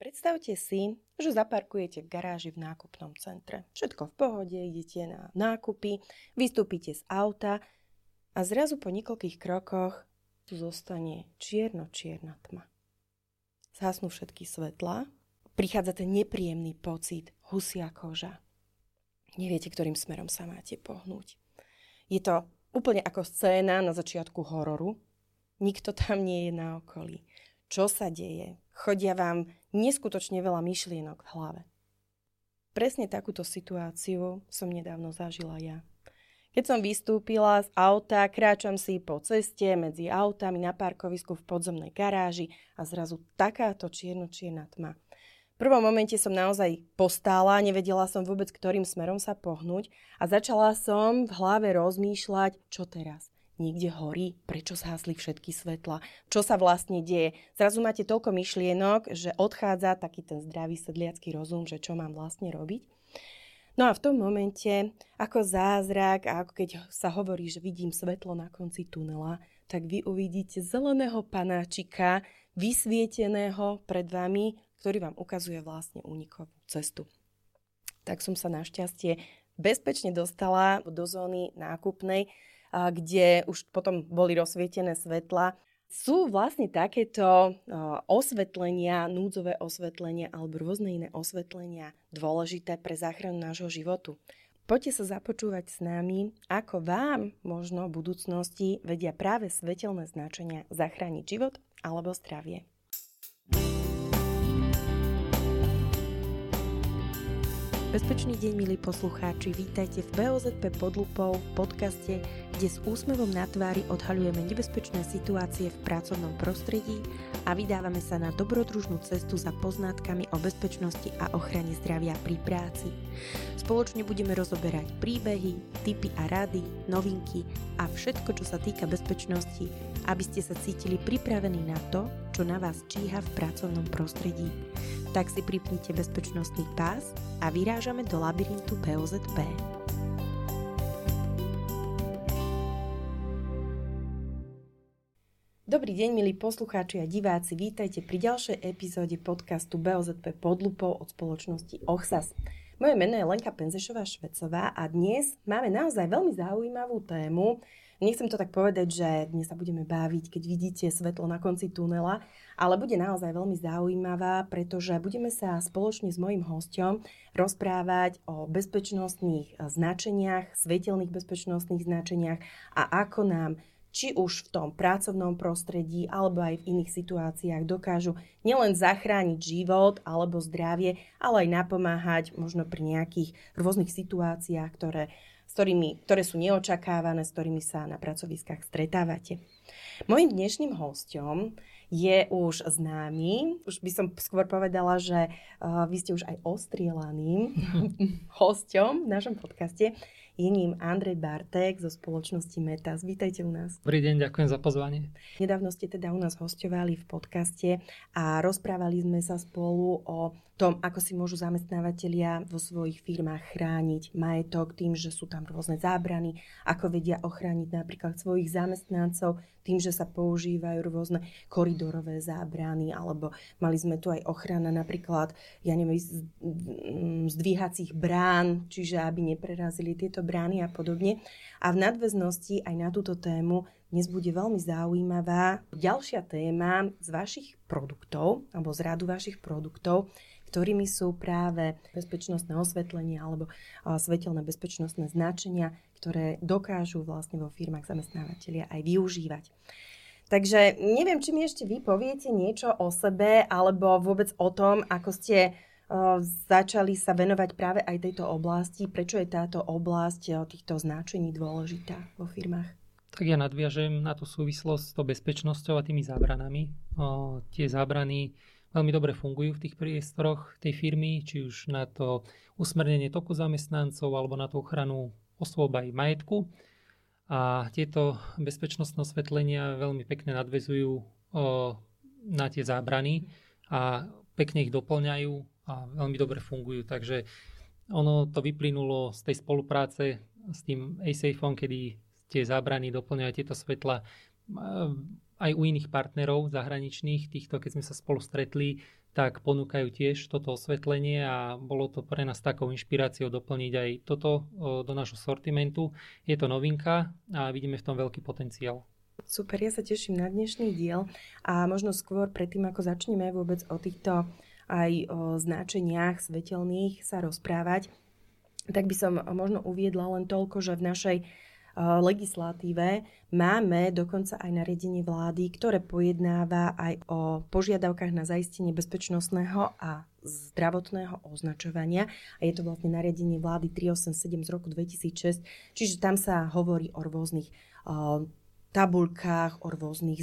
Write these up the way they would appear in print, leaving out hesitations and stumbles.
Predstavte si, že zaparkujete v garáži v nákupnom centre. Všetko v pohode, idete na nákupy, vystúpite z auta a zrazu po niekoľkých krokoch tu zostane čierna tma. Zhasnú všetky svetlá, prichádza ten nepríjemný pocit, husia koža. Neviete, ktorým smerom sa máte pohnúť. Je to úplne ako scéna na začiatku hororu. Nikto tam nie je na okolí. Čo sa deje? Chodia vám neskutočne veľa myšlienok v hlave. Presne takúto situáciu som nedávno zažila ja. Keď som vystúpila z auta, kráčam si po ceste medzi autami na parkovisku v podzemnej garáži a zrazu takáto čierna tma. V prvom momente som naozaj postála, nevedela som vôbec, ktorým smerom sa pohnúť a začala som v hlave rozmýšľať, čo teraz. Niekde horí, prečo zhasli všetky svetla, čo sa vlastne deje. Zrazu máte toľko myšlienok, že odchádza taký ten zdravý sedliacky rozum, že čo mám vlastne robiť. No a v tom momente, ako zázrak a ako keď sa hovorí, že vidím svetlo na konci tunela, tak vy uvidíte zeleného panáčika, vysvieteného pred vami, ktorý vám ukazuje vlastne únikovú cestu. Tak som sa našťastie bezpečne dostala do zóny nákupnej, kde už potom boli rozsvietené svetla. Sú vlastne takéto osvetlenia, núdzové osvetlenia alebo rôzne iné osvetlenia dôležité pre záchranu nášho životu. Poďte sa započúvať s nami, ako vám možno v budúcnosti vedia práve svetelné značenia zachrániť život alebo zdravie. Bezpečný deň, milí poslucháči, vítajte v BOZP pod lupou v podcaste, kde s úsmevom na tvári odhaľujeme nebezpečné situácie v pracovnom prostredí a vydávame sa na dobrodružnú cestu za poznátkami o bezpečnosti a ochrane zdravia pri práci. Spoločne budeme rozoberať príbehy, tipy a rady, novinky a všetko, čo sa týka bezpečnosti, aby ste sa cítili pripravení na to, čo na vás číha v pracovnom prostredí. Tak si pripnite bezpečnostný pás a vyrážame do labyrintu BOZP. Dobrý deň, milí poslucháči a diváci, vítajte pri ďalšej epizóde podcastu BOZP pod lupou od spoločnosti OXAS. Moje meno je Lenka Penzešová-Švecová a dnes máme naozaj veľmi zaujímavú tému. Nechcem to tak povedať, že dnes sa budeme baviť, keď vidíte svetlo na konci tunela, ale bude naozaj veľmi zaujímavá, pretože budeme sa spoločne s mojím hosťom rozprávať o bezpečnostných značeniach, svetelných bezpečnostných značeniach a ako nám či už v tom pracovnom prostredí alebo aj v iných situáciách dokážu nielen zachrániť život alebo zdravie, ale aj napomáhať možno pri nejakých rôznych situáciách, ktoré sú neočakávané, s ktorými sa na pracoviskách stretávate. Mojím dnešným hosťom je už známy, už by som skôr povedala, že vy ste už aj ostrielaným hosťom v našom podcaste. Je ním Andrej Bartek zo spoločnosti Metas. Vítajte u nás. Dobrý deň, ďakujem za pozvanie. Nedávno ste teda u nás hosťovali v podcaste a rozprávali sme sa spolu o tom, ako si môžu zamestnávateľia vo svojich firmách chrániť majetok tým, že sú tam rôzne zábrany, ako vedia ochrániť napríklad svojich zamestnancov tým, že sa používajú rôzne koridorové zábrany, alebo mali sme tu aj ochrana napríklad, zdvíhacích brán, čiže aby neprerazili tieto brány a podobne. A v nadväznosti aj na túto tému dnes bude veľmi zaujímavá ďalšia téma z vašich produktov, alebo z radu vašich produktov, ktorými sú práve bezpečnostné osvetlenia alebo svetelné bezpečnostné značenia, ktoré dokážu vlastne vo firmách zamestnávateľia aj využívať. Takže neviem, či mi ešte vy poviete niečo o sebe alebo vôbec o tom, ako ste začali sa venovať práve aj tejto oblasti. Prečo je táto oblasť týchto značení dôležitá vo firmách? Tak ja nadviažem na tú súvislosť s tou bezpečnosťou a tými zábranami. Tie zábrany veľmi dobre fungujú v tých priestoroch tej firmy, či už na to usmernenie toku zamestnancov alebo na tú ochranu osôb aj majetku. A tieto bezpečnostné osvetlenia veľmi pekne nadväzujú na tie zábrany a pekne ich doplňajú a veľmi dobre fungujú. Takže ono to vyplynulo z tej spolupráce s tým A-Safeom, kedy tie zábrany doplňajú tieto svetla aj u iných partnerov zahraničných, týchto, keď sme sa spolu stretli, tak ponúkajú tiež toto osvetlenie a bolo to pre nás takou inšpiráciou doplniť aj toto do nášho sortimentu. Je to novinka a vidíme v tom veľký potenciál. Super, ja sa teším na dnešný diel a možno skôr predtým, ako začneme vôbec o týchto aj o značeniach svetelných sa rozprávať, tak by som možno uviedla len toľko, že v našej legislatíve máme dokonca aj nariadenie vlády, ktoré pojednáva aj o požiadavkách na zaistenie bezpečnostného a zdravotného označovania. A je to vlastne nariadenie vlády 387 z roku 2006, čiže tam sa hovorí o rôznych tabuľkách, o rôznych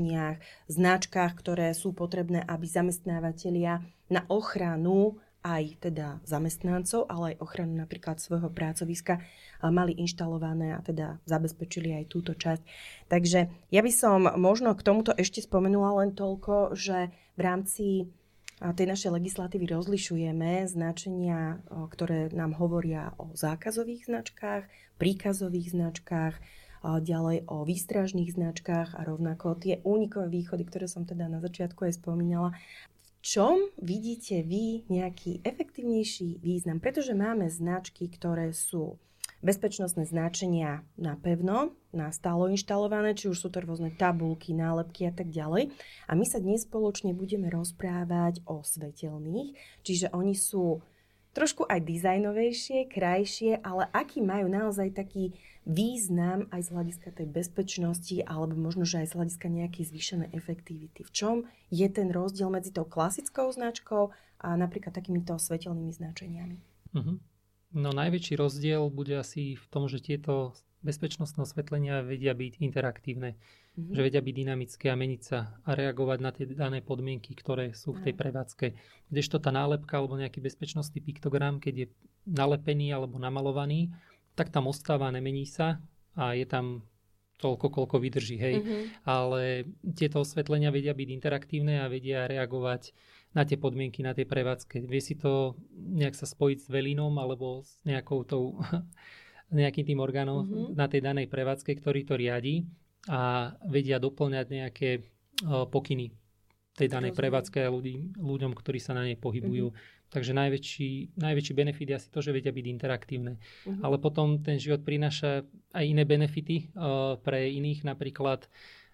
značkách, ktoré sú potrebné, aby zamestnávateľia na ochranu aj teda zamestnancov, ale aj ochranu napríklad svojho pracoviska mali inštalované a teda zabezpečili aj túto časť. Takže ja by som možno k tomuto ešte spomenula len toľko, že v rámci tej našej legislatívy rozlišujeme značenia, ktoré nám hovoria o zákazových značkách, príkazových značkách, ďalej o výstražných značkách a rovnako tie únikové východy, ktoré som teda na začiatku aj spomínala. V čom vidíte vy nejaký efektívnejší význam? Pretože máme značky, ktoré sú bezpečnostné značenia napevno, nastálo inštalované, či už sú to rôzne tabulky, nálepky a tak ďalej. A my sa dnes spoločne budeme rozprávať o svetelných, čiže oni sú trošku aj dizajnovejšie, krajšie, ale aký majú naozaj taký význam aj z hľadiska tej bezpečnosti alebo možno, že aj z hľadiska nejakej zvýšenej efektivity. V čom je ten rozdiel medzi tou klasickou značkou a napríklad takýmito svetelnými značeniami? No najväčší rozdiel bude asi v tom, že tieto bezpečnostné osvetlenia vedia byť interaktívne, že vedia byť dynamické a meniť sa a reagovať na tie dané podmienky, ktoré sú v tej prevádzke. Kdežto tá nálepka alebo nejaký bezpečnostný piktogram, keď je nalepený alebo namalovaný, tak tam ostáva, nemení sa a je tam toľko, koľko vydrží, hej. Ale tieto osvetlenia vedia byť interaktívne a vedia reagovať na tie podmienky, na tie prevádzke. Vie si to nejak sa spojiť s velinom alebo s nejakým tým orgánom na tej danej prevádzke, ktorý to riadi a vedia doplňať nejaké pokyny tej danej prevádzke a ľuďom, ktorí sa na nej pohybujú. Takže najväčší benefit je asi to, že vedia byť interaktívne. Ale potom ten život prináša aj iné benefity pre iných, napríklad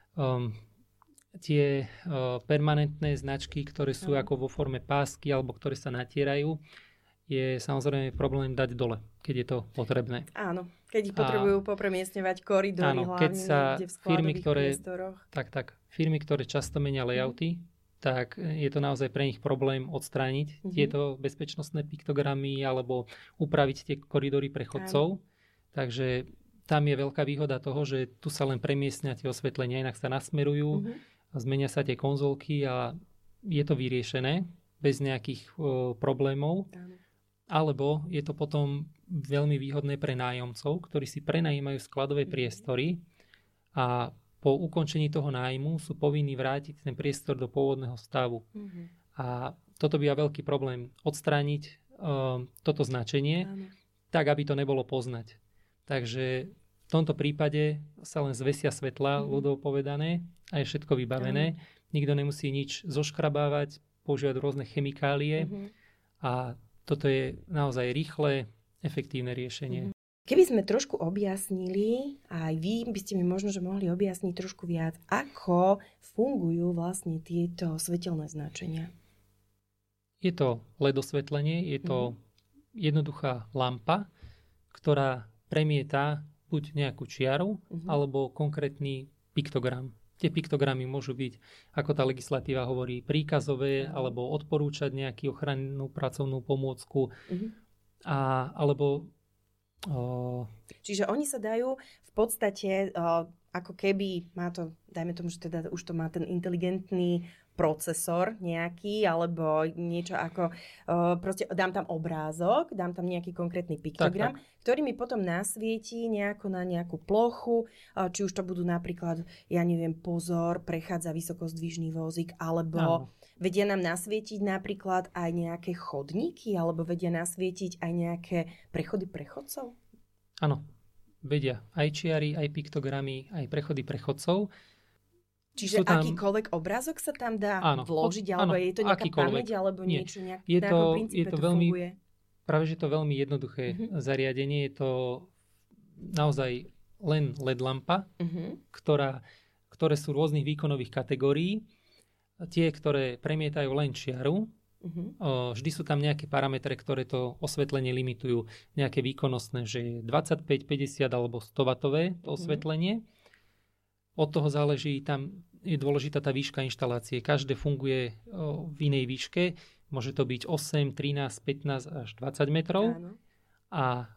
tie permanentné značky, ktoré sú ako vo forme pásky alebo ktoré sa natierajú, je samozrejme problém dať dole, keď je to potrebné. Áno, keď ich potrebujú popremiestňovať koridory, hlavne keď sa niekde v skladových priestoroch. Firmy, ktoré často menia layouty, tak je to naozaj pre nich problém odstrániť tieto bezpečnostné piktogramy alebo upraviť tie koridory pre chodcov. Takže tam je veľká výhoda toho, že tu sa len premiestnia tie osvetlenia, inak sa nasmerujú, zmenia sa tie konzolky a je to vyriešené bez nejakých problémov. Alebo je to potom veľmi výhodné pre nájomcov, ktorí si prenajímajú skladové priestory a po ukončení toho nájmu sú povinní vrátiť ten priestor do pôvodného stavu. A toto by veľký problém odstrániť toto značenie, tak aby to nebolo poznať. Takže v tomto prípade sa len zvesia svetla, ľudovo povedané, a je všetko vybavené. Nikto nemusí nič zoškrabávať, používať rôzne chemikálie a toto je naozaj rýchle, efektívne riešenie. Keby sme trošku objasnili, aj vy by ste mi možno, že mohli objasniť trošku viac, ako fungujú vlastne tieto svetelné značenia. Je to LED osvetlenie, je to jednoduchá lampa, ktorá premieta buď nejakú čiaru, alebo konkrétny piktogram. Tie piktogramy môžu byť, ako tá legislatíva hovorí, príkazové, alebo odporúčať nejakú ochrannú pracovnú pomôcku, alebo Čiže oni sa dajú v podstate, ako keby má to, dajme tomu, že teda už to má ten inteligentný procesor nejaký, alebo niečo ako, proste dám tam obrázok, dám tam nejaký konkrétny piktogram, ktorý mi potom nasvietí nejako na nejakú plochu, či už to budú napríklad, ja neviem, pozor, prechádza vysokozdvižný vozík, alebo vedia nám nasvietiť napríklad aj nejaké chodníky, alebo vedia nasvietiť aj nejaké prechody prechodcov? Áno, vedia aj čiary, aj piktogramy, aj prechody prechodcov. Čiže akýkoľvek obrázok sa tam dá vložiť, alebo je to nejaká pamäť, alebo niečo na akom princípe to funguje? Práve, že to veľmi jednoduché zariadenie. Je to naozaj len LED lampa, ktoré sú rôznych výkonových kategórií. Tie, ktoré premietajú len čiaru, vždy sú tam nejaké parametre, ktoré to osvetlenie limitujú. Nejaké výkonnostné, že je 25, 50 alebo 100 W to osvetlenie. Od toho záleží, tam je dôležitá tá výška inštalácie. Každé funguje v inej výške. Môže to byť 8, 13, 15 až 20 metrov. Áno. A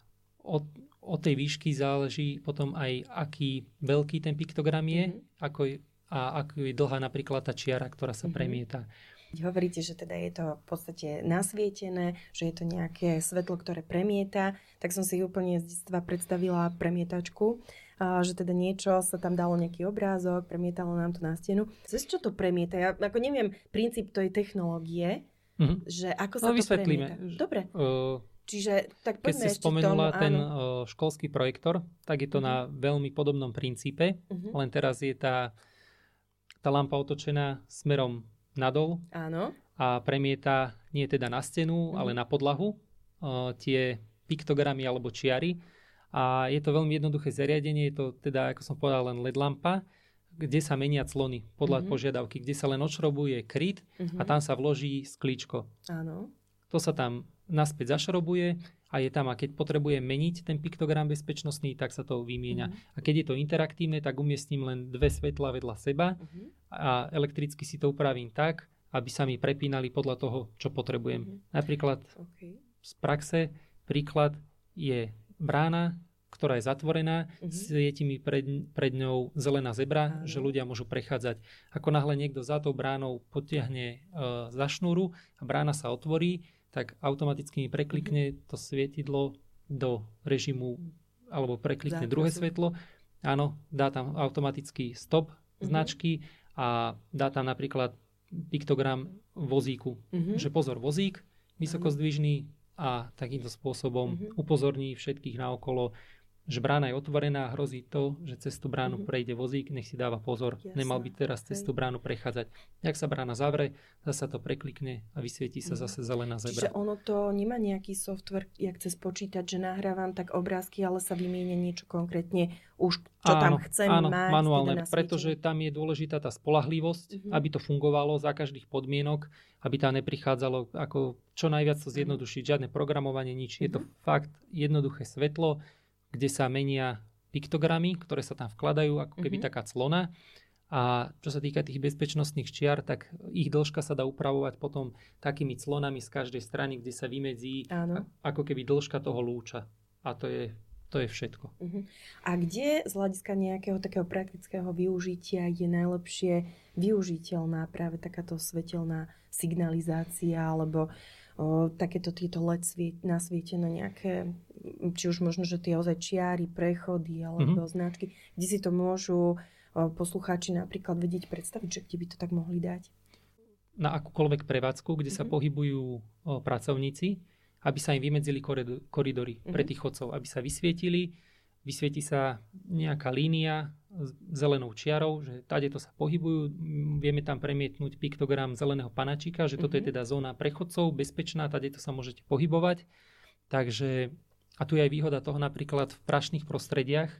od tej výšky záleží potom aj, aký veľký ten piktogram je, ako je dlhá napríklad tá čiara, ktorá sa premieta. Hovoríte, že teda je to v podstate nasvietené, že je to nejaké svetlo, ktoré premieta, tak som si úplne z detstva predstavila premietačku, že teda niečo sa tam dalo, nejaký obrázok, premietalo nám to na stenu. Cez čo to premieta? Ja ako neviem princíp tej technológie, že ako sa to premieta. Dobre. Čiže tak keď si spomenula ten školský projektor, tak je to na veľmi podobnom princípe, len teraz je tá lampa otočená smerom nadol. Áno. A premieta nie teda na stenu, ale na podlahu tie piktogramy alebo čiary. A je to veľmi jednoduché zariadenie, je to teda, ako som povedal, len LED lampa, kde sa menia clony podľa požiadavky, kde sa len odšrobuje kryt a tam sa vloží sklíčko. Áno. To sa tam naspäť zašrobuje a je tam, a keď potrebujem meniť ten piktogram bezpečnostný, tak sa to vymieňa. A keď je to interaktívne, tak umiestním len dve svetlá vedľa seba a elektricky si to upravím tak, aby sa mi prepínali podľa toho, čo potrebujem. Napríklad z praxe príklad je brána, ktorá je zatvorená, svieti mi pred ňou zelená zebra, že ľudia môžu prechádzať. Ako náhle niekto za tou bránou potiahne za šnúru a brána sa otvorí, tak automaticky mi preklikne to svietidlo do režimu, alebo preklikne druhé svetlo. Áno, dá tam automaticky stop značky a dá tam napríklad piktogram vozíku. Že pozor, vozík, vysokozdvižný, a takýmto spôsobom upozorní všetkých naokolo, že brána je otvorená, hrozí to, že cez tú bránu prejde vozík, nech si dáva pozor. Nemal by teraz cez tú bránu prechádzať. Jak sa brána zavre, zasa to preklikne a vysvietí sa zase zelená zebra. Čiže ono to nemá nejaký software, jak cez počítač, že nahrávam tak obrázky, ale sa vymienia niečo konkrétne už, čo tam chcem mať. Manuálne, teda pretože tam je dôležitá tá spoľahlivosť, aby to fungovalo za každých podmienok, aby tam neprichádzalo ako čo najviac to zjednodušiť, žiadne programovanie, nič. Je to fakt jednoduché svetlo, kde sa menia piktogramy, ktoré sa tam vkladajú, ako keby taká clona. A čo sa týka tých bezpečnostných čiar, tak ich dĺžka sa dá upravovať potom takými clonami z každej strany, kde sa vymedzí ako keby dĺžka toho lúča. A to je všetko. A kde z hľadiska nejakého takého praktického využitia je najlepšie využiteľná práve takáto svetelná signalizácia alebo takéto tieto LED nasvietené nejaké, či už možno, že tie ozaj čiary, prechody alebo značky, kde si to môžu poslucháči napríklad vedieť predstaviť, že kde by to tak mohli dať? Na akúkoľvek prevádzku, kde sa pohybujú pracovníci, aby sa im vymedzili koridory pre tých chodcov, aby sa vysvieti sa nejaká línia zelenou čiarou, že tade to sa pohybujú, vieme tam premietnúť piktogram zeleného panačíka, že toto je teda zóna pre chodcov, bezpečná, tade to sa môžete pohybovať. Takže, a tu je aj výhoda toho napríklad v prašných prostrediach,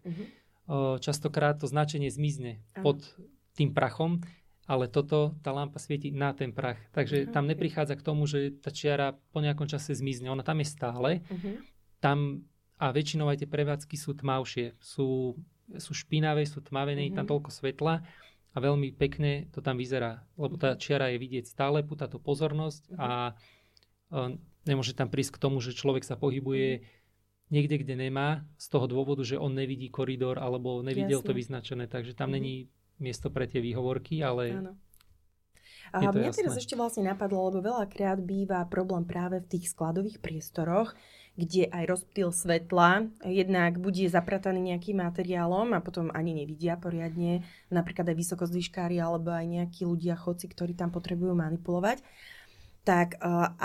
častokrát to značenie zmizne pod tým prachom, ale tá lampa svieti na ten prach. Takže tam neprichádza k tomu, že tá čiara po nejakom čase zmizne. Ona tam je stále. Tam, a väčšinou aj tie prevádzky sú tmavšie. Sú špinavé, sú tmavé, nie je tam toľko svetla a veľmi pekne to tam vyzerá. Lebo tá čiara je vidieť stále, púta to pozornosť a nemôže tam prísť k tomu, že človek sa pohybuje niekde, kde nemá, z toho dôvodu, že on nevidí koridor alebo nevidel to vyznačené. Takže tam není miesto pre tie výhovorky, ale je to mňa jasné. teraz ešte vlastne napadlo, lebo veľakrát býva problém práve v tých skladových priestoroch, kde aj rozptyl svetla jednak bude zaprataný nejakým materiálom a potom ani nevidia poriadne, napríklad aj vysokozdvižkári alebo aj nejakí ľudia, chodci, ktorí tam potrebujú manipulovať. Tak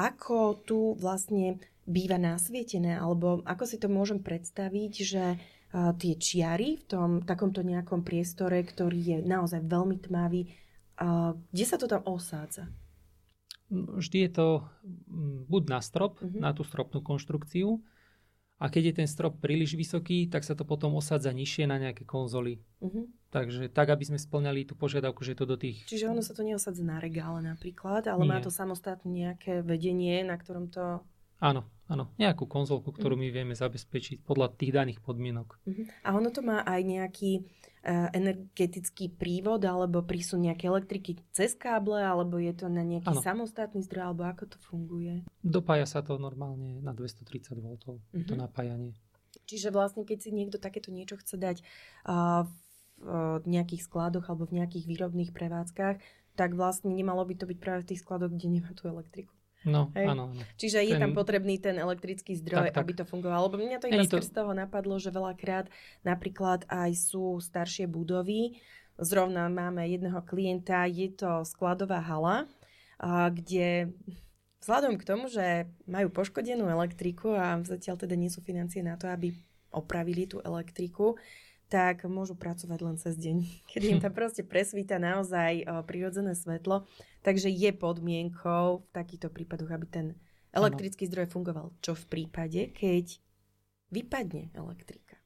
ako tu vlastne býva nasvietené, alebo ako si to môžem predstaviť, že tie čiary v tom takomto nejakom priestore, ktorý je naozaj veľmi tmavý. Kde sa to tam osádza? Vždy je to buď na strop, na tú stropnú konštrukciu, a keď je ten strop príliš vysoký, tak sa to potom osádza nižšie na nejaké konzoly. Takže tak, aby sme spĺňali tú požiadavku, že to do tých... Čiže ono sa to neosádza na regále napríklad, ale má to samostatné nejaké vedenie, na ktorom to... Áno. Nejakú konzolku, ktorú my vieme zabezpečiť podľa tých daných podmienok. A ono to má aj nejaký energetický prívod alebo prísun nejaké elektriky cez káble, alebo je to na nejaký samostatný zdroj, alebo ako to funguje? Dopája sa to normálne na 230 V, to napájanie. Čiže vlastne, keď si niekto takéto niečo chce dať v nejakých skladoch alebo v nejakých výrobných prevádzkach, tak vlastne nemalo by to byť práve v tých skladoch, kde nemá tú elektriku. No, áno. Čiže je tam potrebný ten elektrický zdroj, tak. Aby to fungovalo. Lebo mňa to iba z toho napadlo, že veľakrát napríklad aj sú staršie budovy. Zrovna máme jedného klienta, je to skladová hala, kde vzhľadom k tomu, že majú poškodenú elektriku a zatiaľ teda nie sú financie na to, aby opravili tú elektriku, tak môžu pracovať len cez deň, kedy im tam proste presvíta naozaj prirodzené svetlo. Takže je podmienkou v takýchto prípadoch, aby ten elektrický zdroj fungoval. Čo v prípade, keď vypadne elektrika?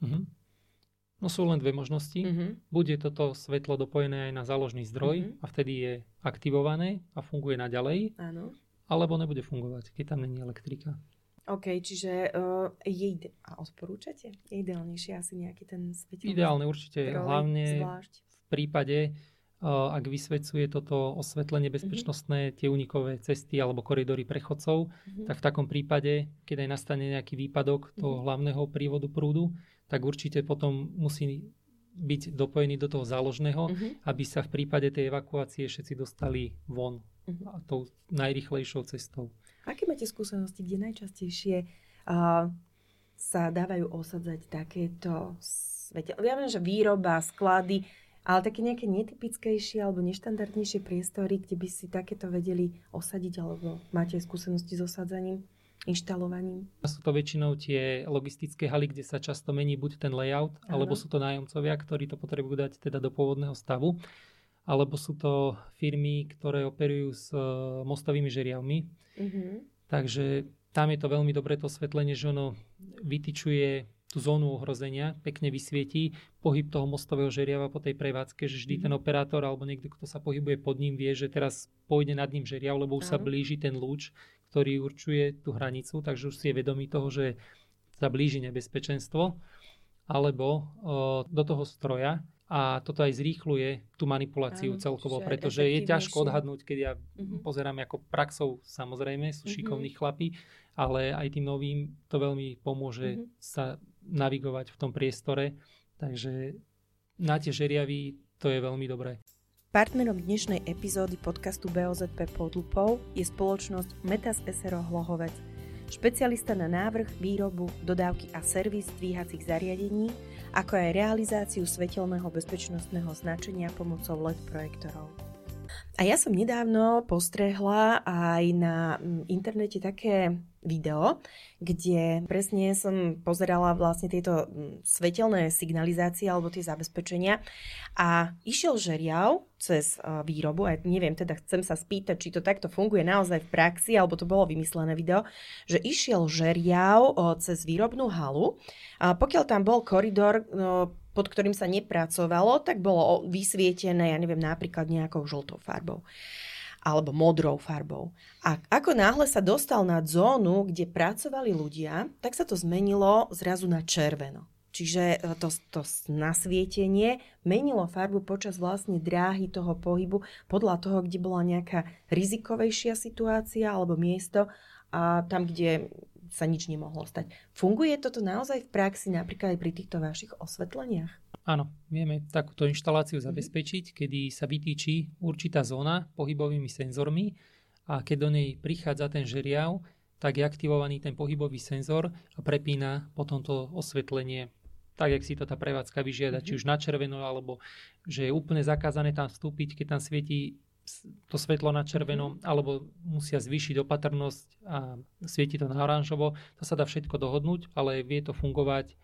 No sú len dve možnosti. Bude toto svetlo dopojené aj na záložný zdroj a vtedy je aktivované a funguje naďalej. Áno. Alebo nebude fungovať, keď tam není elektrika. OK, čiže odporúčate? Je ideálnejšie asi nejaký ten svetelný Ideálne určite, hlavne zvlášť v prípade, ak vysvecuje toto osvetlenie bezpečnostné, tie únikové cesty alebo koridory prechodcov, tak v takom prípade, keď aj nastane nejaký výpadok toho hlavného prívodu prúdu, tak určite potom musí byť dopojený do toho záložného, aby sa v prípade tej evakuácie všetci dostali von tou najrýchlejšou cestou. Aké máte skúsenosti, kde najčastejšie sa dávajú osadzať takéto svetelné? Ja viem, že výroba, sklady, ale také nejaké netypickejšie alebo neštandardnejšie priestory, kde by si takéto vedeli osadiť, alebo máte skúsenosti s osadzaním, inštalovaním? Sú to väčšinou tie logistické haly, kde sa často mení buď ten layout, alebo sú to nájomcovia, ktorí to potrebujú dať teda do pôvodného stavu, alebo sú to firmy, ktoré operujú s mostovými žeriavmi. Takže tam je to veľmi dobré to osvetlenie, že ono vytyčuje tú zónu ohrozenia, pekne vysvietí pohyb toho mostového žeriava po tej prevádzke, že vždy ten operátor alebo niekto, kto sa pohybuje pod ním, vie, že teraz pôjde nad ním žeriav, lebo už sa blíži ten lúč, ktorý určuje tú hranicu, takže už si je vedomý toho, že sa blíži nebezpečenstvo, alebo do toho stroja. A toto aj zrýchľuje tú manipuláciu celkovo, pretože je ťažko odhadnúť, keď ja pozerám ako praxou, samozrejme, sú šikovní chlapi, ale aj tým novým to veľmi pomôže sa navigovať v tom priestore. Takže na tie žeriavy to je veľmi dobré. Partnerom dnešnej epizódy podcastu BOZP pod lupou je spoločnosť Metas SRO Hlohovec. Špecialista na návrh, výrobu, dodávky a servis dvíhacích zariadení, ako aj realizáciu svetelného bezpečnostného značenia pomocou LED projektorov. A ja som nedávno postrehla aj na internete také video, kde presne som pozerala vlastne tieto svetelné signalizácie alebo tie zabezpečenia a išiel žeriav cez výrobu a neviem, teda chcem sa spýtať, či to takto funguje naozaj v praxi, alebo to bolo vymyslené video, že išiel žeriav cez výrobnú halu a pokiaľ tam bol koridor, pod ktorým sa nepracovalo, tak bolo vysvietené, ja neviem, napríklad nejakou žltou farbou alebo modrou farbou. A ako náhle sa dostal na zónu, kde pracovali ľudia, tak sa to zmenilo zrazu na červeno. Čiže to nasvietenie menilo farbu počas vlastne dráhy toho pohybu podľa toho, kde bola nejaká rizikovejšia situácia alebo miesto a tam, kde sa nič nemohlo stať. Funguje toto naozaj v praxi napríklad aj pri týchto vašich osvetleniach? Áno, vieme takúto inštaláciu zabezpečiť, kedy sa vytýči určitá zóna pohybovými senzormi a keď do nej prichádza ten žeriav, tak je aktivovaný ten pohybový senzor a prepína potom to osvetlenie tak, jak si to tá prevádzka vyžiada, či už na červeno, alebo že je úplne zakázané tam vstúpiť, keď tam svietí to svetlo na červeno, alebo musia zvýšiť opatrnosť a svieti to na oranžovo. To sa dá všetko dohodnúť, ale vie to fungovať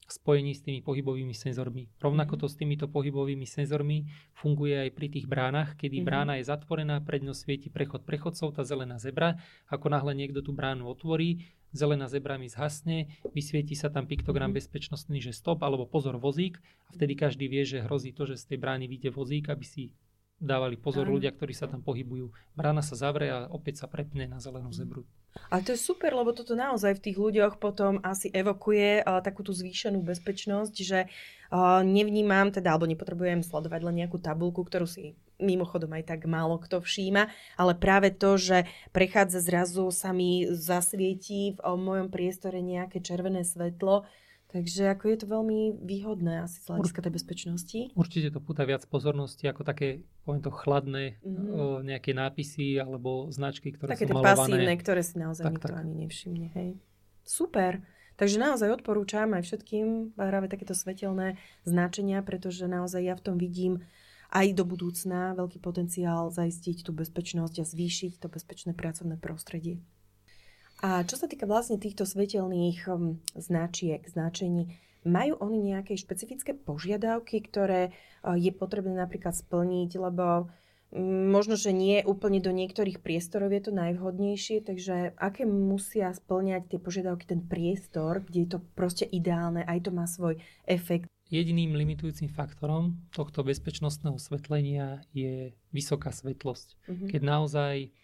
spojení s tými pohybovými senzormi. Rovnako to s týmito pohybovými senzormi funguje aj pri tých bránach, kedy brána je zatvorená, pred ňou svieti prechod prechodcov, tá zelená zebra. Ako náhle niekto tú bránu otvorí, zelená zebra mi zhasne, vysvieti sa tam piktogram bezpečnostný, že stop, alebo pozor vozík, a vtedy každý vie, že hrozí to, že z tej brány vyjde vozík, aby si dávali pozor ľudia, ktorí sa tam pohybujú. Brána sa zavrie a opäť sa prepne na zelenú zebru. Ale to je super, lebo toto naozaj v tých ľuďoch potom asi evokuje takú tú zvýšenú bezpečnosť, že nevnímam teda, alebo nepotrebujem sledovať len nejakú tabuľku, ktorú si mimochodom aj tak málo kto všíma, ale práve to, že prechádza zrazu, sa mi zasvietí v mojom priestore nejaké červené svetlo. Takže ako je to veľmi výhodné asi z hľadiska tej bezpečnosti. Určite to púta viac pozornosti ako také, poviem to, chladné nejaké nápisy alebo značky, ktoré také sú malované. Také pasívne, ktoré si naozaj nikto ani nevšimne. Hej. Super. Takže naozaj odporúčam aj všetkým práve takéto svetelné značenia, pretože naozaj ja v tom vidím aj do budúcna veľký potenciál zaistiť tú bezpečnosť a zvýšiť to bezpečné pracovné prostredie. A čo sa týka vlastne týchto svetelných značiek, značení, majú oni nejaké špecifické požiadavky, ktoré je potrebné napríklad splniť, lebo možno, že nie úplne do niektorých priestorov je to najvhodnejšie, takže aké musia splňať tie požiadavky ten priestor, kde je to proste ideálne, aj to má svoj efekt. Jediným limitujúcim faktorom tohto bezpečnostného osvetlenia je vysoká svetlosť. Keď naozaj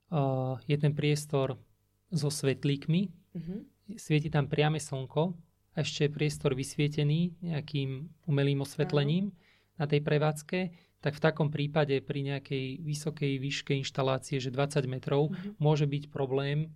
je ten priestor so svetlíkmi, svieti tam priame slnko a ešte je priestor vysvietený nejakým umelým osvetlením na tej prevádzke, tak v takom prípade pri nejakej vysokej výške inštalácie, že 20 metrov, môže byť problém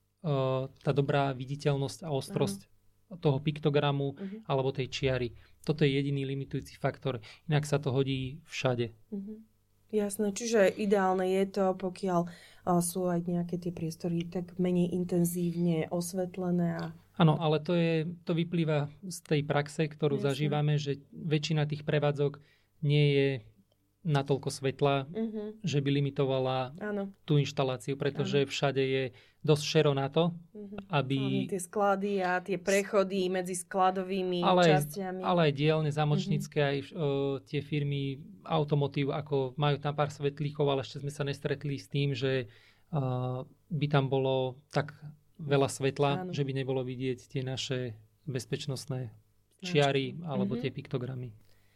tá dobrá viditeľnosť a ostrosť toho piktogramu alebo tej čiary. Toto je jediný limitujúci faktor. Inak sa to hodí všade. Jasné, čiže ideálne je to, pokiaľ sú aj nejaké tie priestory tak menej intenzívne osvetlené. Áno, ale to vyplýva z tej praxe, ktorú zažívame, že väčšina tých prevádzok nie je natoľko svetla, že by limitovala tú inštaláciu, pretože všade je dosť šero na to, aby... Tie sklady a tie prechody medzi skladovými časťami. Ale aj dielne zamočnícke, aj tie firmy automotív, ako majú tam pár svetlíkov, ale ešte sme sa nestretli s tým, že by tam bolo tak veľa svetla, že by nebolo vidieť tie naše bezpečnostné čiary alebo tie piktogramy.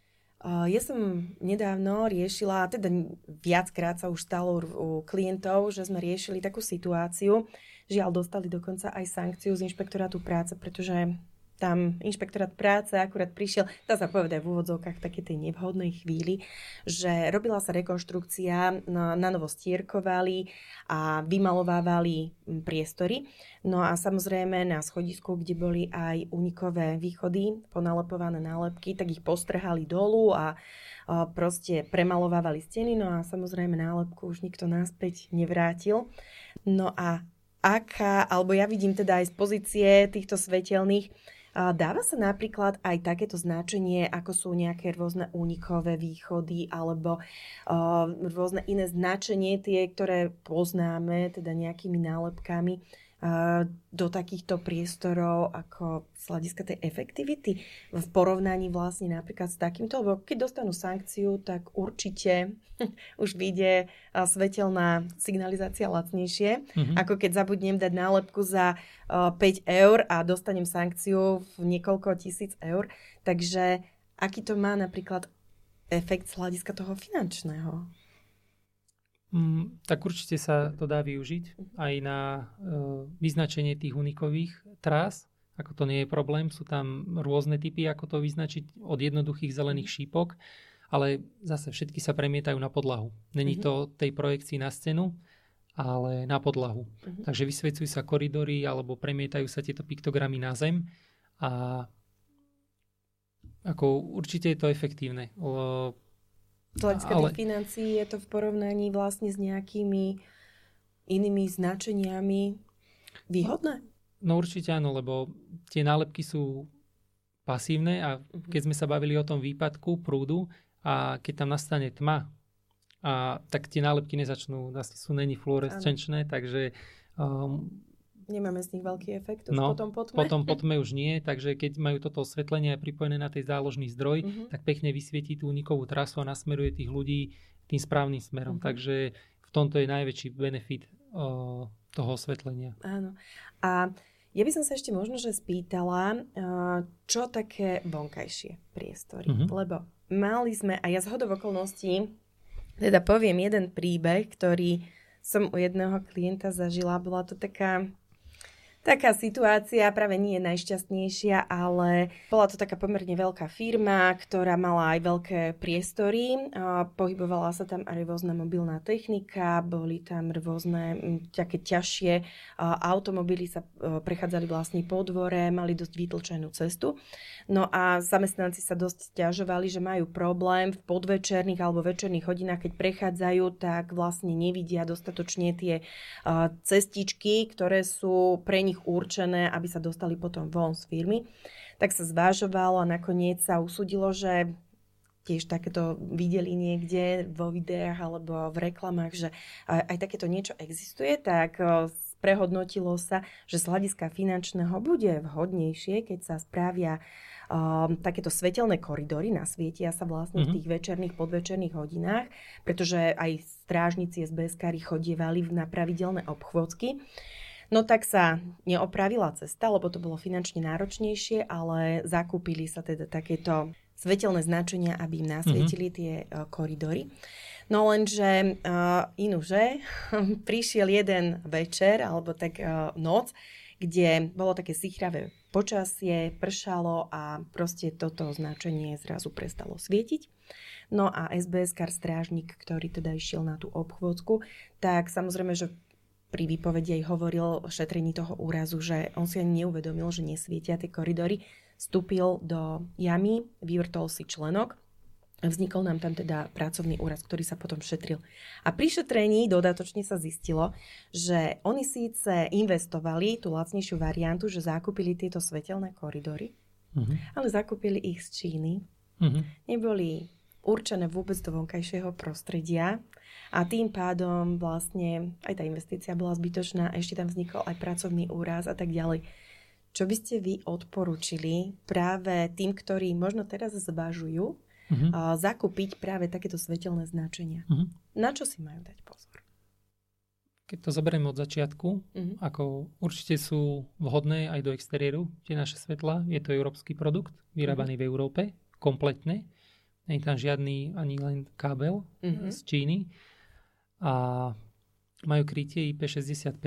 Ja som nedávno riešila, teda viackrát sa už stalo u klientov, že sme riešili takú situáciu, žiaľ dostali dokonca aj sankciu z inšpektorátu práce, pretože tam inšpektorát práce akurát prišiel, dá sa povedať v úvodzovkách také tej nevhodnej chvíli, že robila sa rekonštrukcia, na novo stierkovali a vymalovávali priestory. No a samozrejme na schodisku, kde boli aj unikové východy, ponalepované nálepky, tak ich postrhali dolu a proste premalovávali steny. No a samozrejme nálepku už nikto naspäť nevrátil. No a alebo ja vidím teda aj z pozície týchto svetelných, dáva sa napríklad aj takéto značenie, ako sú nejaké rôzne únikové východy alebo rôzne iné značenie, tie, ktoré poznáme, teda nejakými nálepkami, do takýchto priestorov ako z hľadiska tej efektivity v porovnaní vlastne napríklad s takýmto, lebo keď dostanú sankciu, tak určite už vyjde svetelná signalizácia lacnejšie, ako keď zabudnem dať nálepku za 5 eur a dostanem sankciu v niekoľko tisíc eur. Takže aký to má napríklad efekt z hľadiska toho finančného? Tak určite sa to dá využiť aj na vyznačenie tých unikových trás. Ako to nie je problém, sú tam rôzne typy, ako to vyznačiť, od jednoduchých zelených šípok, ale zase všetky sa premietajú na podlahu. Není to tej projekcii na stenu, ale na podlahu. Takže vysvecujú sa koridory alebo premietajú sa tieto piktogramy na zem a ako určite je to efektívne. Z hľadiska tých financií je to v porovnaní vlastne s nejakými inými značeniami výhodné? No určite áno, lebo tie nálepky sú pasívne a keď sme sa bavili o tom výpadku prúdu a keď tam nastane tma, tak tie nálepky nezačnú, sú není fluorescenčné, takže Nemáme z nich veľký efekt už potom po tme. Potom po tme už nie, takže keď majú toto osvetlenie pripojené na tej záložný zdroj, tak pekne vysvietí tú unikovú trasu a nasmeruje tých ľudí tým správnym smerom. Takže v tomto je najväčší benefit toho osvetlenia. Áno. A ja by som sa ešte možno, že spýtala, čo také vonkajšie priestory. Lebo mali sme, a ja zhodou okolností, teda poviem jeden príbeh, ktorý som u jedného klienta zažila. Bola to taká situácia, práve nie je najšťastnejšia, ale bola to taká pomerne veľká firma, ktorá mala aj veľké priestory. Pohybovala sa tam aj rôzna mobilná technika, boli tam rôzne také ťažšie automobily, sa prechádzali vlastne po dvore, mali dosť vytlčenú cestu. No a zamestnanci sa dosť sťažovali, že majú problém v podvečerných alebo večerných hodinách, keď prechádzajú, tak vlastne nevidia dostatočne tie cestičky, ktoré sú pre nich určené, aby sa dostali potom von z firmy. Tak sa zvážovalo a nakoniec sa usúdilo, že tiež takéto videli niekde vo videách alebo v reklamách, že aj takéto niečo existuje, tak prehodnotilo sa, že z hľadiska finančného bude vhodnejšie, keď sa spravia takéto svetelné koridory, nasvietia sa vlastne v tých večerných, podvečerných hodinách, pretože aj strážnici SBS-kári chodievali na pravidelné obchôdzky. No tak sa neopravila cesta, lebo to bolo finančne náročnejšie, ale zakúpili sa teda takéto svetelné značenia, aby im nasvietili tie koridory. No lenže prišiel jeden večer, alebo tak noc, kde bolo také sichravé počasie, pršalo a proste toto značenie zrazu prestalo svietiť. No a SBS-kár strážnik, ktorý teda išiel na tú obchôdzku, tak samozrejme, že pri výpovedi aj hovoril o šetrení toho úrazu, že on si ani neuvedomil, že nesvietia tie koridory. Vstúpil do jamy, vyvrtol si členok. Vznikol nám tam teda pracovný úraz, ktorý sa potom šetril. A pri šetrení dodatočne sa zistilo, že oni síce investovali tú lacnejšiu variantu, že zakúpili tieto svetelné koridory, ale zakúpili ich z Číny. Neboli určené vôbec do vonkajšieho prostredia a tým pádom vlastne aj tá investícia bola zbytočná, ešte tam vznikol aj pracovný úraz a tak ďalej. Čo by ste vy odporúčili práve tým, ktorí možno teraz zvažujú zakúpiť práve takéto svetelné značenia? Na čo si majú dať pozor? Keď to zoberieme od začiatku, ako určite sú vhodné aj do exteriéru tie naše svetlá. Je to európsky produkt, vyrábaný v Európe, kompletne. Nie je tam žiadny ani len kábel z Číny. A majú krytie IP65.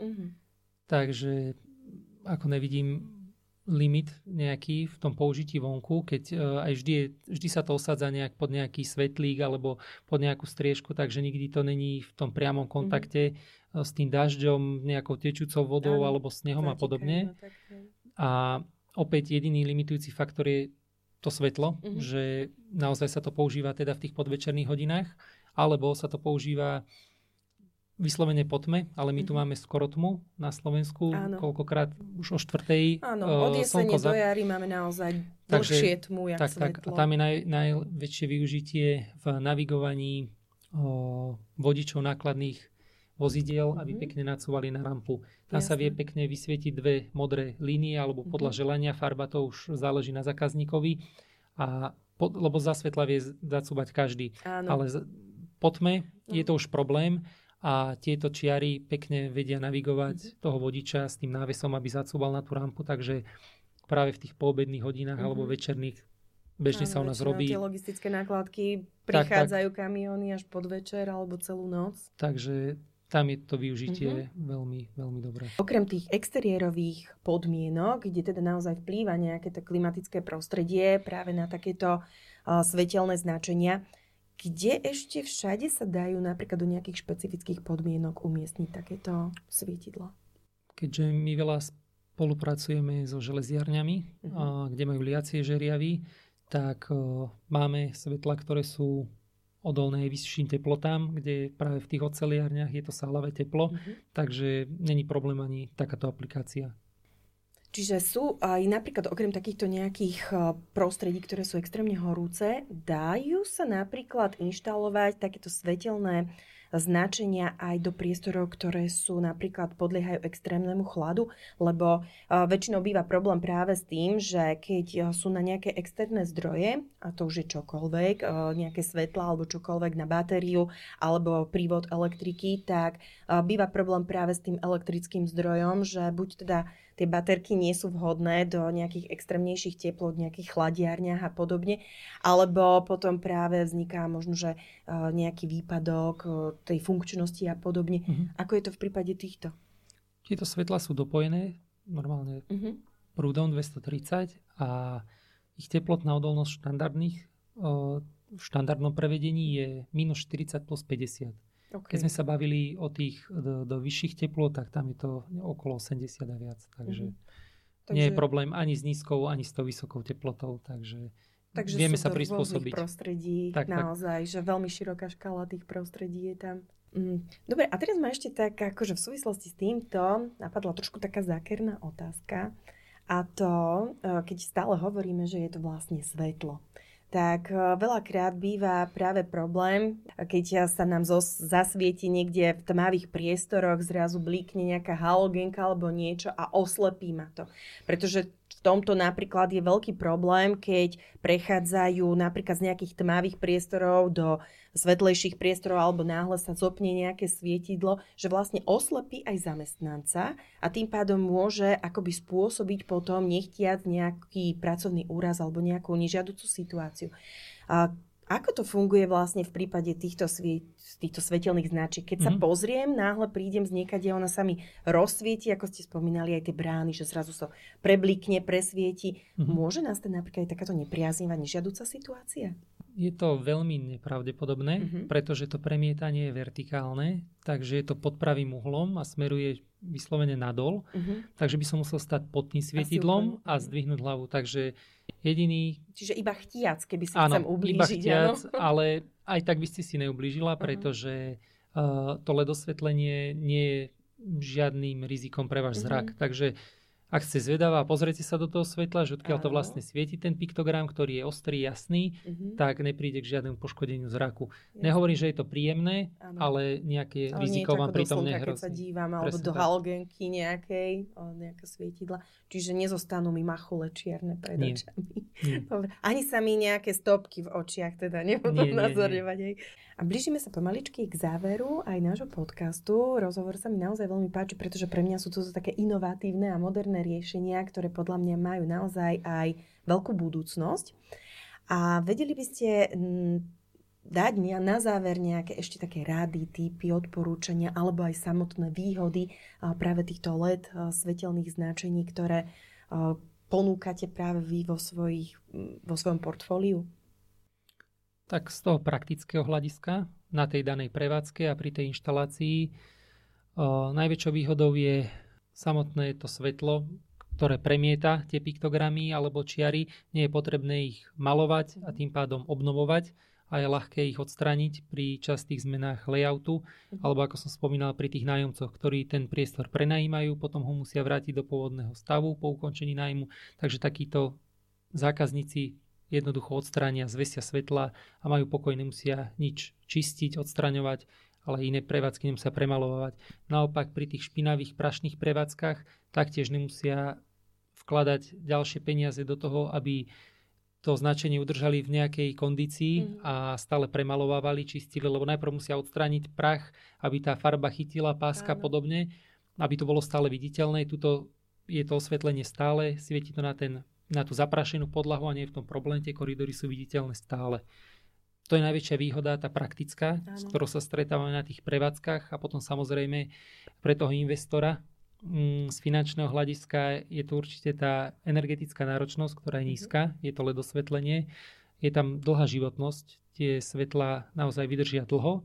Takže ako nevidím limit nejaký v tom použití vonku, keď aj vždy sa to osádza nejak pod nejaký svetlík alebo pod nejakú striežku, takže nikdy to není v tom priamom kontakte s tým dažďom, nejakou tečúcou vodou alebo snehom a podobne. A opäť jediný limitujúci faktor je to svetlo, že naozaj sa to používa teda v tých podvečerných hodinách, alebo sa to používa vyslovene po tme, ale my tu máme skoro tmu na Slovensku, koľkokrát už o 4:00. Áno, od jesene do jary máme naozaj dlhšie tmu, jak svetlo. A tam je najväčšie využitie v navigovaní vodičov nákladných vozidiel, aby pekne nacúvali na rampu. Tam sa vie pekne vysvietiť dve modré línie, alebo podľa želania, farba to už záleží na zákazníkovi, lebo za svetla vie zacúbať každý. Ale po tme je to už problém a tieto čiary pekne vedia navigovať toho vodiča s tým návesom, aby zacúbal na tú rampu, takže práve v tých poobedných hodinách alebo večerných bežne sa u nás robí. Tie logistické nákladky prichádzajú kamióny až podvečer alebo celú noc. Takže tam je to využitie veľmi, veľmi dobré. Okrem tých exteriérových podmienok, kde teda naozaj vplýva nejaké to klimatické prostredie práve na takéto svetelné značenia, kde ešte všade sa dajú napríklad do nejakých špecifických podmienok umiestniť takéto svietidlo? Keďže my veľa spolupracujeme so železiarňami, kde majú liacie žeriavy, tak máme svetlá, ktoré sú odolné aj vyšším teplotám, kde práve v tých oceliárniach je to sálavé teplo, takže není problém ani takáto aplikácia. Čiže sú aj napríklad okrem takýchto nejakých prostredí, ktoré sú extrémne horúce, dajú sa napríklad inštalovať takéto svetelné značenia aj do priestorov, ktoré sú napríklad podliehajú extrémnemu chladu? Lebo väčšinou býva problém práve s tým, že keď sú na nejaké externé zdroje, a to už je čokoľvek, nejaké svetla alebo čokoľvek na batériu alebo prívod elektriky, tak býva problém práve s tým elektrickým zdrojom, že buď teda tie baterky nie sú vhodné do nejakých extrémnejších teplot, nejakých chladiarniach a podobne, alebo potom práve vzniká možno, že nejaký výpadok tej funkčnosti a podobne. Ako je to v prípade týchto? Tieto svetlá sú dopojené normálne prúdom 230 a ich teplotná odolnosť v štandardnom prevedení je minus 40 plus 50. Okay. Keď sme sa bavili o tých do vyšších teplôt, tak tam je to okolo 80 a viac. Takže nie je problém ani s nízkou, ani s tou vysokou teplotou. Takže vieme sa prispôsobiť. Prostredí naozaj, že veľmi široká škála tých prostredí je tam. Dobre, a teraz ma ešte tak, akože v súvislosti s týmto napadla trošku taká zákerná otázka. A to, keď stále hovoríme, že je to vlastne svetlo. Tak veľakrát býva práve problém, keď sa nám zasvieti niekde v tmavých priestoroch, zrazu blíkne nejaká halogénka alebo niečo a oslepí ma to. Pretože v tomto napríklad je veľký problém, keď prechádzajú napríklad z nejakých tmavých priestorov do svetlejších priestorov alebo náhle sa zopne nejaké svietidlo, že vlastne oslepí aj zamestnanca a tým pádom môže akoby spôsobiť potom nechtiac nejaký pracovný úraz alebo nejakú nežiaducú situáciu. Ako to funguje vlastne v prípade týchto svetelných značiek? Keď sa pozriem, náhle prídem z niekade, ona sa mi rozsvieti, ako ste spomínali, aj tie brány, že zrazu sa preblikne, presvieti. Môže nastať napríklad aj takáto nepriaznivá, nežiaduca situácia? Je to veľmi nepravdepodobné, pretože to premietanie je vertikálne, takže je to pod pravým uhlom a smeruje vyslovene nadol. Takže by som musel stať pod tým svietidlom a zdvihnúť hlavu. Takže jediný... Čiže iba chtiac, keby si chcem ublížiť. Iba chtiac, ale aj tak by ste si neublížila, pretože to LED osvetlenie nie je žiadnym rizikom pre váš zrak. Takže ak ste zvedavá, pozrite sa do toho svetla, že odkiaľ to vlastne svieti ten piktogram, ktorý je ostrý, jasný, tak nepríde k žiadnemu poškodeniu zraku. Nehovorím, že je to príjemné, ale nejaké riziko vám pri tom nehrozí. Keď sa dívam, alebo do halogénky nejakej, nejaké svietidla. Čiže nezostanú mi machule čierne pred očami. Ani sa mi nejaké stopky v očiach teda nebudú nazorňovať. A blížime sa pomaličky k záveru aj nášho podcastu. Rozhovor sa mi naozaj veľmi páči, pretože pre mňa sú to také inovatívne a moderné riešenia, ktoré podľa mňa majú naozaj aj veľkú budúcnosť. A vedeli by ste dať na záver nejaké ešte také rady, tipy, odporúčania alebo aj samotné výhody práve týchto LED svetelných značení, ktoré ponúkate práve vy vo svojom portfóliu? Tak z toho praktického hľadiska na tej danej prevádzke a pri tej inštalácii najväčšou výhodou je samotné to svetlo, ktoré premieta tie piktogramy alebo čiary. Nie je potrebné ich malovať a tým pádom obnovovať a je ľahké ich odstrániť pri častých zmenách layoutu alebo ako som spomínal pri tých nájomcoch, ktorí ten priestor prenajímajú, potom ho musia vrátiť do pôvodného stavu po ukončení nájmu. Takže takíto zákazníci jednoducho odstránia, zvesia svetla a majú pokoj, nemusia nič čistiť, odstraňovať, ale iné prevádzky nemusia premalovať. Naopak pri tých špinavých prašných prevádzkach taktiež nemusia vkladať ďalšie peniaze do toho, aby to značenie udržali v nejakej kondícii a stále premalovávali, čistili, lebo najprv musia odstrániť prach, aby tá farba chytila, páska a podobne, aby to bolo stále viditeľné. Tuto je to osvetlenie stále, svieti to na tú zaprašenú podlahu a nie je v tom problém, tie koridory sú viditeľné stále. To je najväčšia výhoda, tá praktická, s ktorou sa stretávame na tých prevádzkach a potom samozrejme pre toho investora z finančného hľadiska je to určite tá energetická náročnosť, ktorá je nízka, je to LED osvetlenie, je tam dlhá životnosť, tie svetlá naozaj vydržia dlho.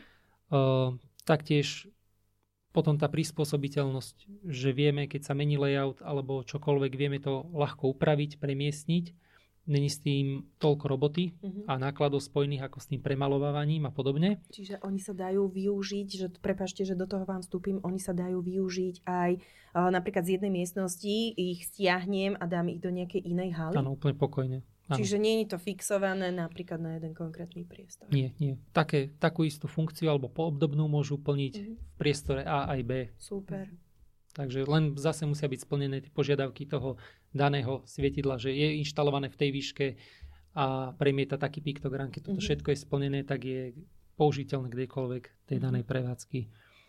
Taktiež potom tá prispôsobiteľnosť, že vieme, keď sa mení layout alebo čokoľvek, vieme to ľahko upraviť, premiestniť. Není s tým toľko roboty a nákladov spojených ako s tým premalovávaním a podobne. Čiže oni sa dajú využiť, prepáčte, že do toho vám vstúpim, oni sa dajú využiť aj napríklad z jednej miestnosti, ich stiahnem a dám ich do nejakej inej haly? Áno, úplne pokojne. Čiže nie je to fixované napríklad na jeden konkrétny priestor. Nie. Takú istú funkciu alebo podobnú môžu plniť v priestore A aj B. Super. Takže len zase musia byť splnené tie požiadavky toho daného svietidla, že je inštalované v tej výške a premieta taký piktogram. Keď toto všetko je splnené, tak je použiteľné kdekoľvek tej danej prevádzky.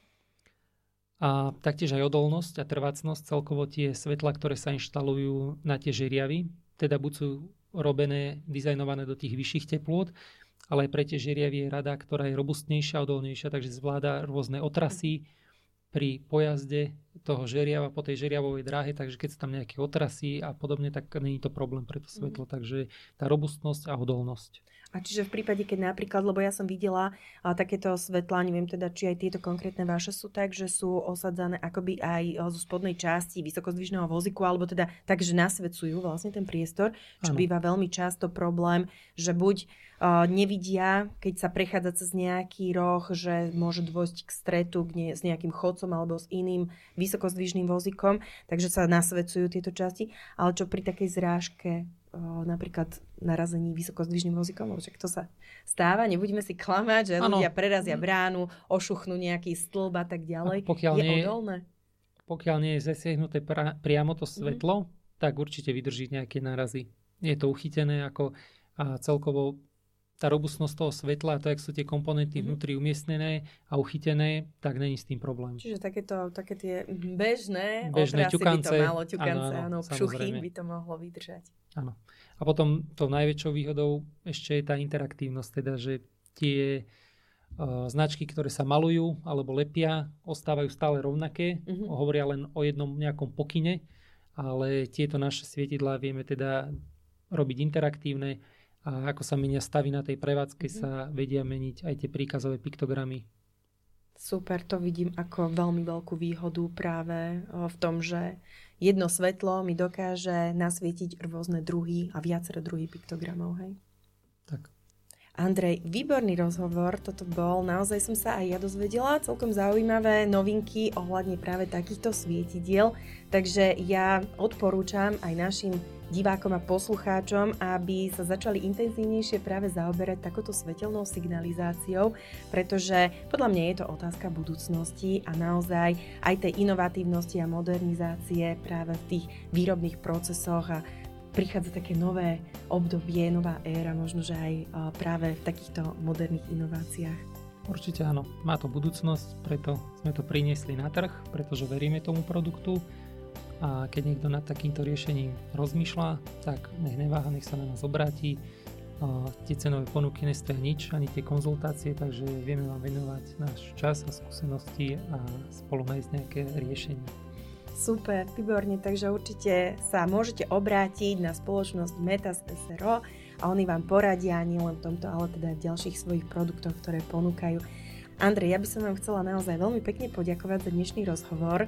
A taktiež aj odolnosť a trvácnosť, celkovo tie svetlá, ktoré sa inštalujú na tie žeriavy, teda buď sú robené, dizajnované do tých vyšších teplôt, ale aj pre tie žeriavy je rada, ktorá je robustnejšia, odolnejšia, takže zvláda rôzne otrasy pri pojazde toho žeriava po tej žeriavovej dráhe, takže keď sú tam nejaké otrasy a podobne, tak nie je to problém pre to svetlo. Takže tá robustnosť a odolnosť. A čiže v prípade, keď napríklad, lebo ja som videla takéto svetlá, neviem teda, či aj tieto konkrétne vaše sú tak, že sú osadzané akoby aj zo spodnej časti vysokozdvižného vozíku, alebo teda tak, že nasvedcujú vlastne ten priestor, čo býva veľmi často problém, že buď nevidia, keď sa prechádza cez nejaký roh, že môže dôjsť k stretu s nejakým chodcom alebo s iným vysokozdvižným vozíkom, takže sa nasvedcujú tieto časti, ale čo pri takej zrážke napríklad narazení vysokozdvižným vozíkom, lebo však to sa stáva, nebudeme si klamať, že ľudia prerazia bránu, ošuchnú nejaký stĺb a tak ďalej. Odolné? Pokiaľ nie je zasiahnuté priamo to svetlo, tak určite vydrží nejaké nárazy. Je to uchytené ako a celkovo tá robustnosť toho svetla, to, jak sú tie komponenty vnútri umiestnené a uchytené, tak není s tým problém. Čiže také tie bežné ťukance, by to malo, áno, pšuchy by to mohlo vydržať. Áno. A potom tou najväčšou výhodou ešte je tá interaktívnosť, teda, že tie značky, ktoré sa malujú alebo lepia, ostávajú stále rovnaké, hovoria len o jednom nejakom pokyne, ale tieto naše svietidlá vieme teda robiť interaktívne, a ako sa menia stavy na tej prevádzke, sa vedia meniť aj tie príkazové piktogramy. Super, to vidím ako veľmi veľkú výhodu práve v tom, že jedno svetlo mi dokáže nasvietiť rôzne druhy a viacero druhy piktogramov, hej? Tak. Andrej, výborný rozhovor, toto bol, naozaj som sa aj ja dozvedela celkom zaujímavé novinky ohľadne práve takýchto svietidiel, takže ja odporúčam aj našim divákom a poslucháčom, aby sa začali intenzívnejšie práve zaoberať takouto svetelnou signalizáciou, pretože podľa mňa je to otázka budúcnosti a naozaj aj tej inovatívnosti a modernizácie práve v tých výrobných procesoch a prichádza také nové obdobie, nová éra, možno, že aj práve v takýchto moderných inováciách. Určite áno, má to budúcnosť, preto sme to priniesli na trh, pretože veríme tomu produktu a keď niekto nad takýmto riešením rozmýšľa, tak nech neváha, nech sa na nás obráti. Tie cenové ponuky nestoja nič, ani tie konzultácie, takže vieme vám venovať náš čas a skúsenosti a spolu nájsť nejaké riešenie. Super, výborne, takže určite sa môžete obrátiť na spoločnosť Metas SRO a oni vám poradia nielen v tomto, ale teda aj v ďalších svojich produktoch, ktoré ponúkajú. Andrej, ja by som vám chcela naozaj veľmi pekne poďakovať za dnešný rozhovor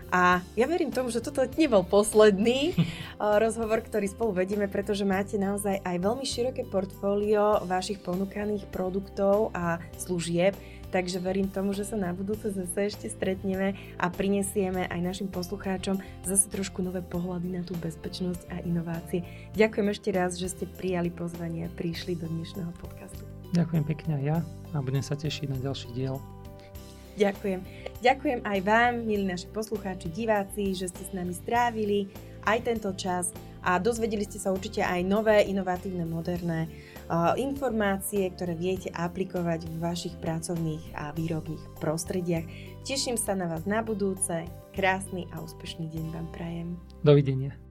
a ja verím tomu, že toto nebol posledný rozhovor, ktorý spolu vedieme, pretože máte naozaj aj veľmi široké portfólio vašich ponúkaných produktov a služieb. Takže verím tomu, že sa na budúce zase ešte stretneme a prinesieme aj našim poslucháčom zase trošku nové pohľady na tú bezpečnosť a inovácie. Ďakujem ešte raz, že ste prijali pozvanie a prišli do dnešného podcastu. Ďakujem pekne aj ja a budem sa tešiť na ďalší diel. Ďakujem. Ďakujem aj vám, milí naši poslucháči, diváci, že ste s nami strávili aj tento čas a dozvedeli ste sa určite aj nové, inovatívne, moderné informácie, ktoré viete aplikovať v vašich pracovných a výrobných prostrediach. Teším sa na vás na budúce. Krásny a úspešný deň vám prajem. Dovidenia.